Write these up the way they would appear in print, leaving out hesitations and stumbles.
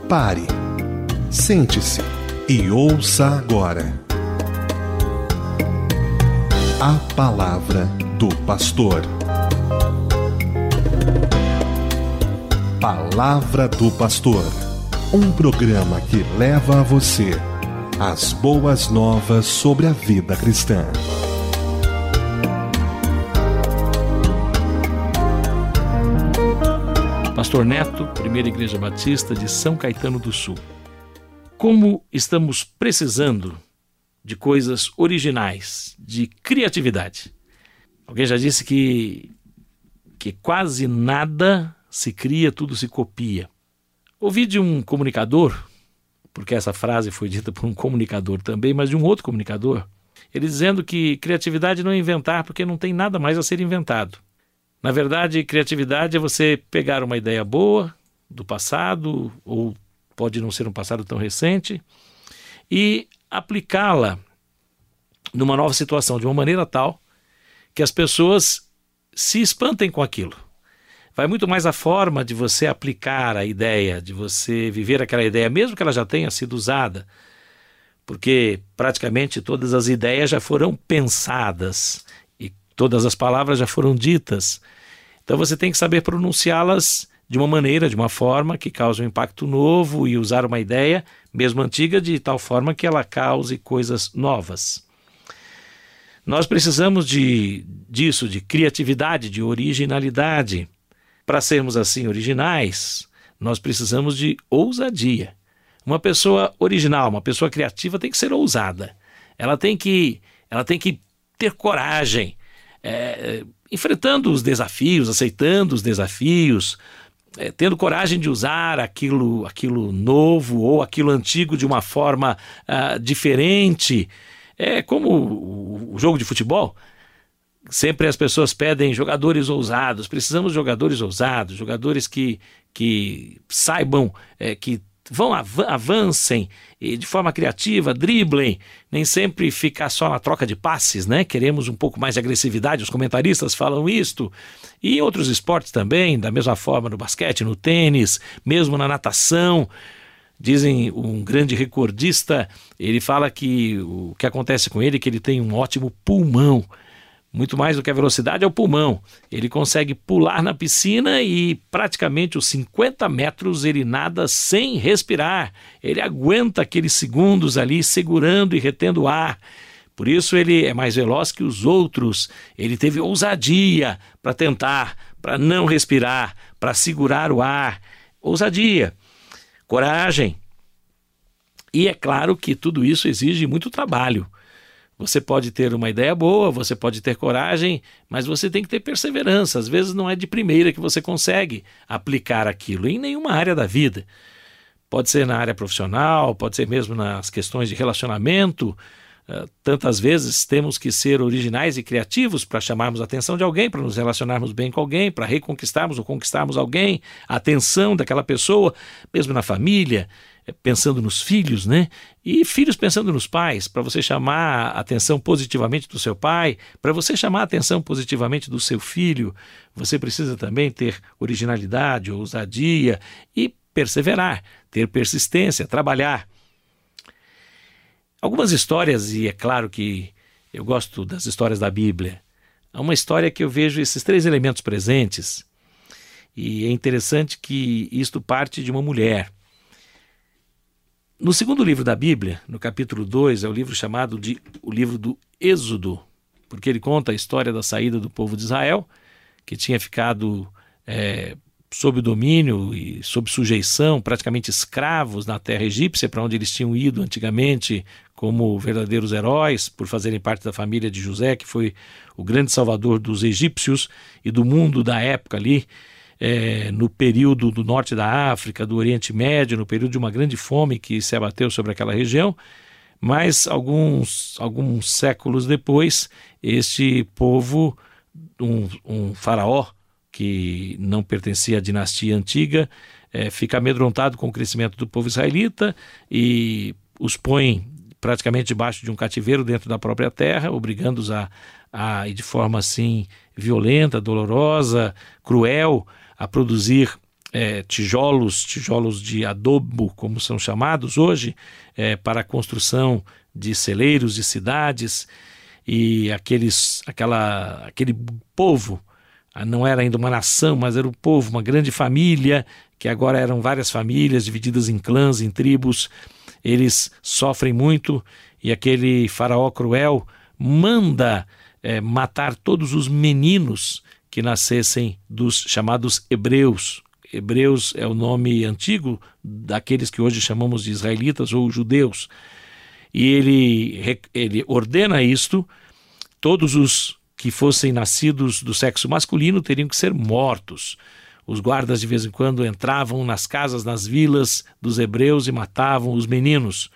Pare, sente-se e ouça agora a Palavra do Pastor. Palavra do Pastor, um programa que leva a você as boas novas sobre a vida cristã. Pastor Neto, Primeira Igreja Batista de São Caetano do Sul. Como estamos precisando de coisas originais, de criatividade. Alguém já disse que quase nada se cria, tudo se copia. Ouvi de um comunicador, porque essa frase foi dita por um comunicador também, mas de um outro comunicador, ele dizendo que criatividade não é inventar porque não tem nada mais a ser inventado. Na verdade, criatividade é você pegar uma ideia boa do passado, ou pode não ser um passado tão recente, e aplicá-la numa nova situação de uma maneira tal que as pessoas se espantem com aquilo. Vai muito mais a forma de você aplicar a ideia, de você viver aquela ideia, mesmo que ela já tenha sido usada, porque praticamente todas as ideias já foram pensadas e todas as palavras já foram ditas. Então você tem que saber pronunciá-las de uma maneira, de uma forma que cause um impacto novo e usar uma ideia, mesmo antiga, de tal forma que ela cause coisas novas. Nós precisamos disso, de criatividade, de originalidade. Para sermos assim originais, nós precisamos de ousadia. Uma pessoa original, uma pessoa criativa tem que ser ousada. Ela tem que ter coragem, enfrentando os desafios, aceitando os desafios, tendo coragem de usar aquilo novo ou aquilo antigo de uma forma diferente. É como o jogo de futebol. Sempre as pessoas pedem jogadores ousados. Precisamos de jogadores ousados, jogadores que saibam, que avancem de forma criativa, driblem, nem sempre ficar só na troca de passes, né? Queremos um pouco mais de agressividade, os comentaristas falam isto. E em outros esportes também, da mesma forma no basquete, no tênis, mesmo na natação. Dizem, um grande recordista, ele fala que o que acontece com ele é que ele tem um ótimo pulmão. Muito mais do que a velocidade é o pulmão. Ele consegue pular na piscina e praticamente os 50 metros ele nada sem respirar. Ele aguenta aqueles segundos ali segurando e retendo o ar. Por isso ele é mais veloz que os outros. Ele teve ousadia para tentar, para não respirar, para segurar o ar. Ousadia, coragem. E é claro que tudo isso exige muito trabalho. Você pode ter uma ideia boa, você pode ter coragem, mas você tem que ter perseverança. Às vezes não é de primeira que você consegue aplicar aquilo em nenhuma área da vida. Pode ser na área profissional, pode ser mesmo nas questões de relacionamento. Tantas vezes temos que ser originais e criativos para chamarmos a atenção de alguém, para nos relacionarmos bem com alguém, para reconquistarmos ou conquistarmos alguém, a atenção daquela pessoa, mesmo na família, pensando nos filhos, né? E filhos pensando nos pais, para você chamar a atenção positivamente do seu pai, para você chamar a atenção positivamente do seu filho, você precisa também ter originalidade, ousadia e perseverar, ter persistência, trabalhar. Algumas histórias, e é claro que eu gosto das histórias da Bíblia, há uma história que eu vejo esses três elementos presentes, e é interessante que isto parte de uma mulher. No segundo livro da Bíblia, no capítulo 2, é o livro chamado de o livro do Êxodo, porque ele conta a história da saída do povo de Israel, que tinha ficado sob domínio e sob sujeição, praticamente escravos na terra egípcia, para onde eles tinham ido antigamente como verdadeiros heróis, por fazerem parte da família de José, que foi o grande salvador dos egípcios e do mundo da época ali, no período do norte da África, do Oriente Médio, no período de uma grande fome que se abateu sobre aquela região. Mas alguns séculos depois, este povo, um faraó que não pertencia à dinastia antiga, fica amedrontado com o crescimento do povo israelita e os põe praticamente debaixo de um cativeiro dentro da própria terra, obrigando-os a de forma assim violenta, dolorosa, cruel, a produzir tijolos de adobo, como são chamados hoje, para a construção de celeiros de cidades, e aquele povo, não era ainda uma nação, mas era um povo, uma grande família, que agora eram várias famílias divididas em clãs, em tribos. Eles sofrem muito, e aquele faraó cruel manda matar todos os meninos que nascessem dos chamados hebreus. Hebreus é o nome antigo daqueles que hoje chamamos de israelitas ou judeus. E ele ordena isto: todos os que fossem nascidos do sexo masculino teriam que ser mortos. Os guardas de vez em quando entravam nas casas, nas vilas dos hebreus e matavam os meninos.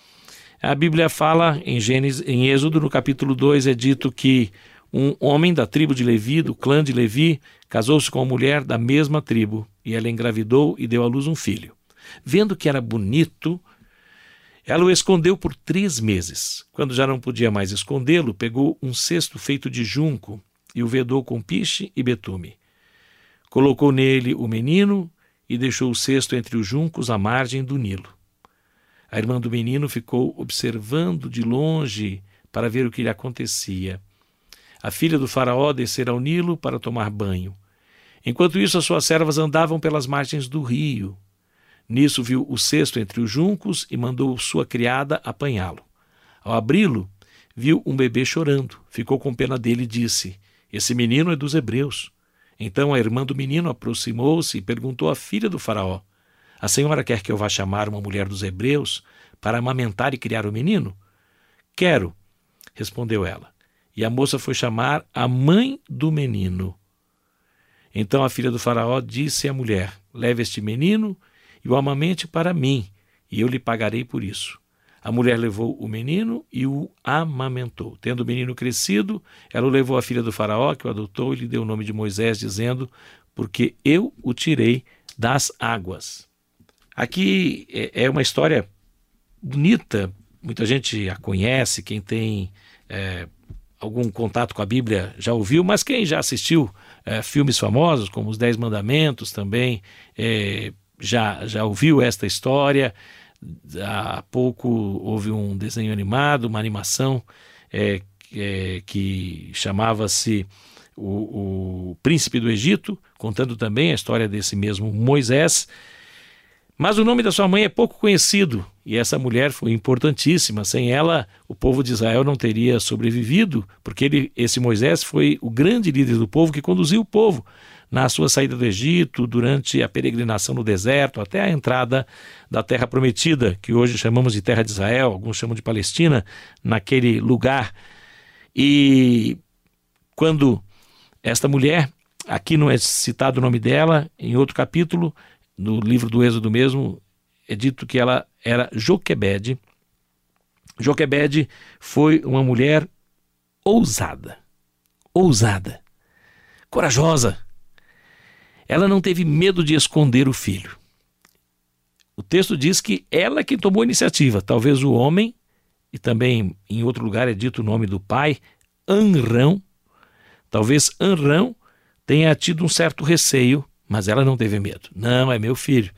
A Bíblia fala em Êxodo, no capítulo 2, é dito que um homem da tribo de Levi, do clã de Levi, casou-se com uma mulher da mesma tribo, e ela engravidou e deu à luz um filho. Vendo que era bonito, ela o escondeu por 3 meses. Quando já não podia mais escondê-lo, pegou um cesto feito de junco e o vedou com piche e betume. Colocou nele o menino e deixou o cesto entre os juncos à margem do Nilo. A irmã do menino ficou observando de longe para ver o que lhe acontecia. A filha do faraó descera ao Nilo para tomar banho. Enquanto isso, as suas servas andavam pelas margens do rio. Nisso viu o cesto entre os juncos e mandou sua criada apanhá-lo. Ao abri-lo, viu um bebê chorando. Ficou com pena dele e disse: "Esse menino é dos hebreus." Então a irmã do menino aproximou-se e perguntou à filha do faraó: "A senhora quer que eu vá chamar uma mulher dos hebreus para amamentar e criar o menino?" "Quero", respondeu ela. E a moça foi chamar a mãe do menino. Então a filha do faraó disse à mulher: "Leve este menino e o amamente para mim, e eu lhe pagarei por isso." A mulher levou o menino e o amamentou. Tendo o menino crescido, ela o levou à filha do faraó, que o adotou, e lhe deu o nome de Moisés, dizendo: "Porque eu o tirei das águas." Aqui é uma história bonita, muita gente a conhece, quem tem algum contato com a Bíblia já ouviu, mas quem já assistiu filmes famosos, como Os 10 Mandamentos, também já ouviu esta história. Há pouco houve um desenho animado, uma animação que chamava-se o Príncipe do Egito, contando também a história desse mesmo Moisés. Mas o nome da sua mãe é pouco conhecido, e essa mulher foi importantíssima. Sem ela, o povo de Israel não teria sobrevivido, porque esse Moisés foi o grande líder do povo que conduziu o povo na sua saída do Egito, durante a peregrinação no deserto, até a entrada da Terra Prometida, que hoje chamamos de Terra de Israel, alguns chamam de Palestina, naquele lugar. E quando esta mulher, aqui não é citado o nome dela, em outro capítulo, no livro do Êxodo mesmo, é dito que ela era Joquebede. Joquebede foi uma mulher ousada, corajosa. Ela não teve medo de esconder o filho. O texto diz que ela que tomou a iniciativa. Talvez o homem, e também em outro lugar é dito o nome do pai, Amrão. Talvez Amrão tenha tido um certo receio, mas ela não teve medo. Não, é meu filho.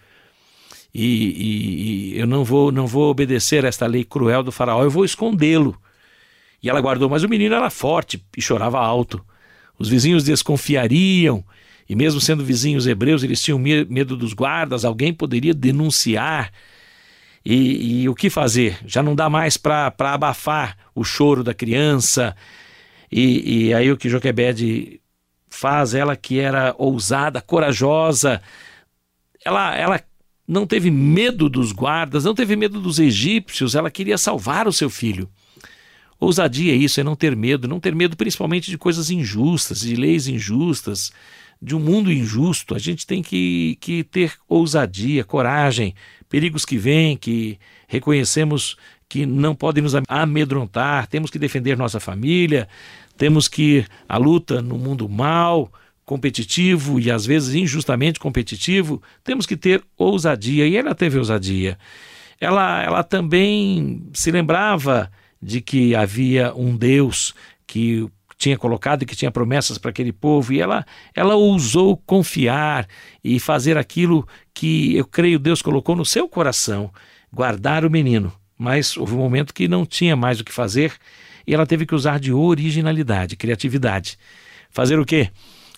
E eu não vou obedecer a esta lei cruel do faraó, eu vou escondê-lo. E ela guardou, mas o menino era forte e chorava alto. Os vizinhos desconfiariam, e mesmo sendo vizinhos hebreus, eles tinham medo dos guardas, alguém poderia denunciar. E o que fazer? Já não dá mais para abafar o choro da criança. E aí o que Joquebede faz, ela que era ousada, corajosa, ela não teve medo dos guardas, não teve medo dos egípcios, ela queria salvar o seu filho. Ousadia é isso, é não ter medo principalmente de coisas injustas, de leis injustas, de um mundo injusto. A gente tem que ter ousadia, coragem, perigos que vêm, que reconhecemos que não podem nos amedrontar, temos que defender nossa família, temos que a luta no mundo mau, competitivo e às vezes injustamente competitivo, temos que ter ousadia, e ela teve ousadia. Ela também se lembrava de que havia um Deus que tinha colocado e que tinha promessas para aquele povo, e ela ousou confiar e fazer aquilo que eu creio Deus colocou no seu coração, guardar o menino. Mas houve um momento que não tinha mais o que fazer e ela teve que usar de originalidade, criatividade. Fazer o quê?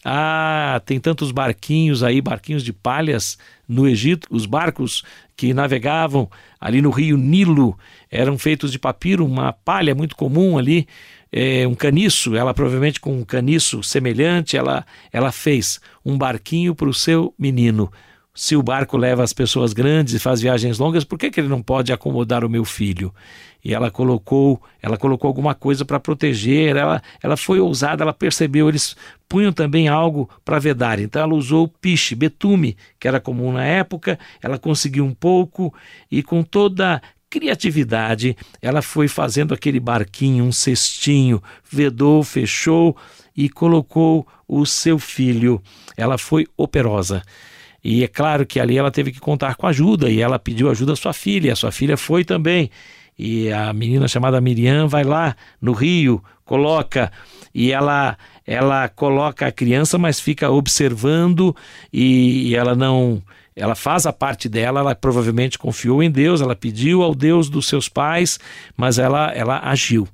Tem tantos barquinhos aí, barquinhos de palhas no Egito. Os barcos que navegavam ali no rio Nilo eram feitos de papiro, uma palha muito comum ali, um caniço. Ela provavelmente com um caniço semelhante, ela fez um barquinho para o seu menino. Se o barco leva as pessoas grandes e faz viagens longas, por que ele não pode acomodar o meu filho? E ela colocou alguma coisa para proteger, ela foi ousada, ela percebeu, eles punham também algo para vedar, então ela usou piche, betume, que era comum na época, ela conseguiu um pouco e com toda criatividade ela foi fazendo aquele barquinho, um cestinho, vedou, fechou e colocou o seu filho. Ela foi operosa. E é claro que ali ela teve que contar com ajuda, e ela pediu ajuda à sua filha, a sua filha foi também. E a menina chamada Miriam vai lá no rio, coloca, e ela coloca a criança, mas fica observando, e ela faz a parte dela. Ela provavelmente confiou em Deus, ela pediu ao Deus dos seus pais, mas ela agiu.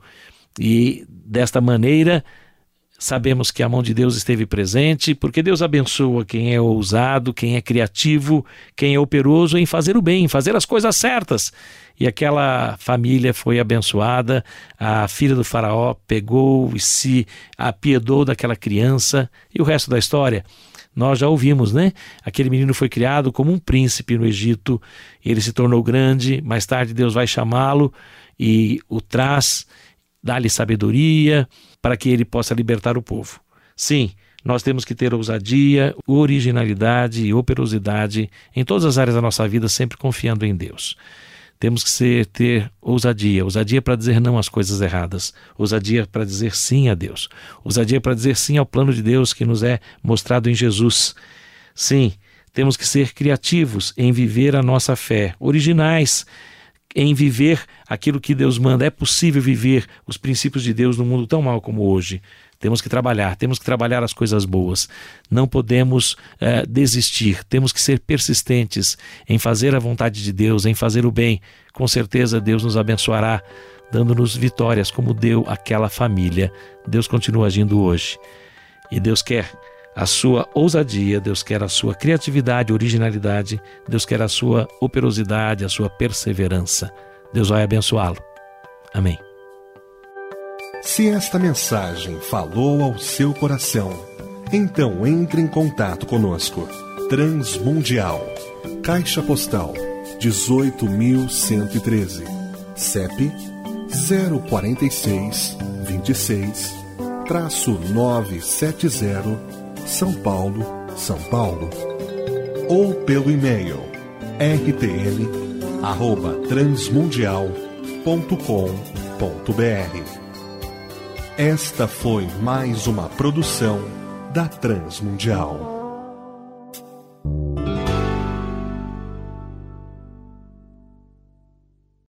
E desta maneira sabemos que a mão de Deus esteve presente, porque Deus abençoa quem é ousado, quem é criativo, quem é operoso em fazer o bem, em fazer as coisas certas. E aquela família foi abençoada, a filha do faraó pegou e se apiedou daquela criança, e o resto da história nós já ouvimos, né? Aquele menino foi criado como um príncipe no Egito, ele se tornou grande, mais tarde Deus vai chamá-lo e o traz, dá-lhe sabedoria para que ele possa libertar o povo. Sim, nós temos que ter ousadia, originalidade e operosidade em todas as áreas da nossa vida, sempre confiando em Deus. Temos que ter ousadia para dizer não às coisas erradas, ousadia para dizer sim a Deus, ousadia para dizer sim ao plano de Deus que nos é mostrado em Jesus. Sim, temos que ser criativos em viver a nossa fé, originais em viver aquilo que Deus manda. É possível viver os princípios de Deus num mundo tão mau como hoje. Temos que trabalhar as coisas boas. Não podemos desistir, temos que ser persistentes em fazer a vontade de Deus, em fazer o bem. Com certeza Deus nos abençoará, dando-nos vitórias como deu aquela família. Deus continua agindo hoje. E Deus quer a sua ousadia, Deus quer a sua criatividade, originalidade, Deus quer a sua operosidade, a sua perseverança. Deus vai abençoá-lo. Amém. Se esta mensagem falou ao seu coração, então entre em contato conosco. Transmundial, Caixa Postal 18.113, CEP 04626-970, São Paulo, São Paulo. Ou pelo e-mail rtl@transmundial.com.br. Esta foi mais uma produção da Transmundial.